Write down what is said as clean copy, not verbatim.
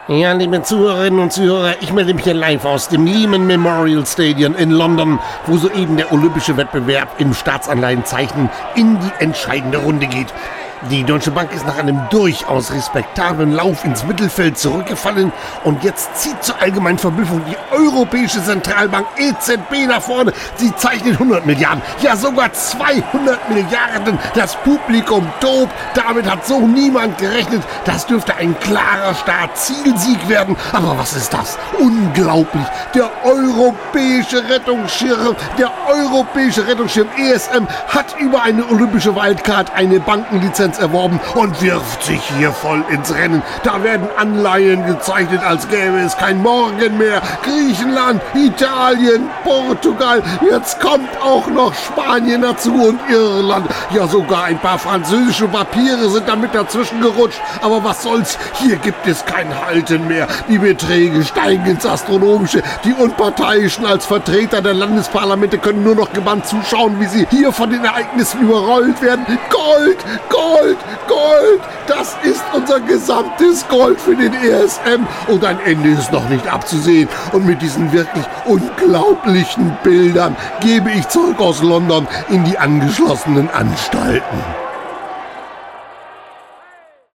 Ja, liebe Zuhörerinnen und Zuhörer, ich melde mich hier live aus dem Lehman Memorial Stadium in London, wo soeben der olympische Wettbewerb im Staatsanleihenzeichnen in die entscheidende Runde geht. Die Deutsche Bank ist nach einem durchaus respektablen Lauf ins Mittelfeld zurückgefallen und jetzt zieht zur allgemeinen Verblüffung die Europäische Zentralbank EZB nach vorne. Sie zeichnet 100 Milliarden, ja sogar 200 Milliarden. Das Publikum tobt, damit hat so niemand gerechnet. Das dürfte ein klarer Start-Zielsieg werden. Aber was ist das? Unglaublich! Der europäische Rettungsschirm ESM hat über eine olympische Wildcard eine Bankenlizenz erworben und wirft sich hier voll ins Rennen. Da werden Anleihen gezeichnet, als gäbe es kein Morgen mehr. Griechenland, Italien, Portugal, jetzt kommt auch noch Spanien dazu und Irland. Ja, sogar ein paar französische Papiere sind damit dazwischen gerutscht. Aber was soll's, hier gibt es kein Halten mehr. Die Beträge steigen ins Astronomische. Die Unparteiischen als Vertreter der Landesparlamente können nur noch gebannt zuschauen, wie sie hier von den Ereignissen überrollt werden. Gold, Gold! Gold! Das ist unser gesamtes Gold für den ESM und ein Ende ist noch nicht abzusehen. Und mit diesen wirklich unglaublichen Bildern gebe ich zurück aus London in die angeschlossenen Anstalten.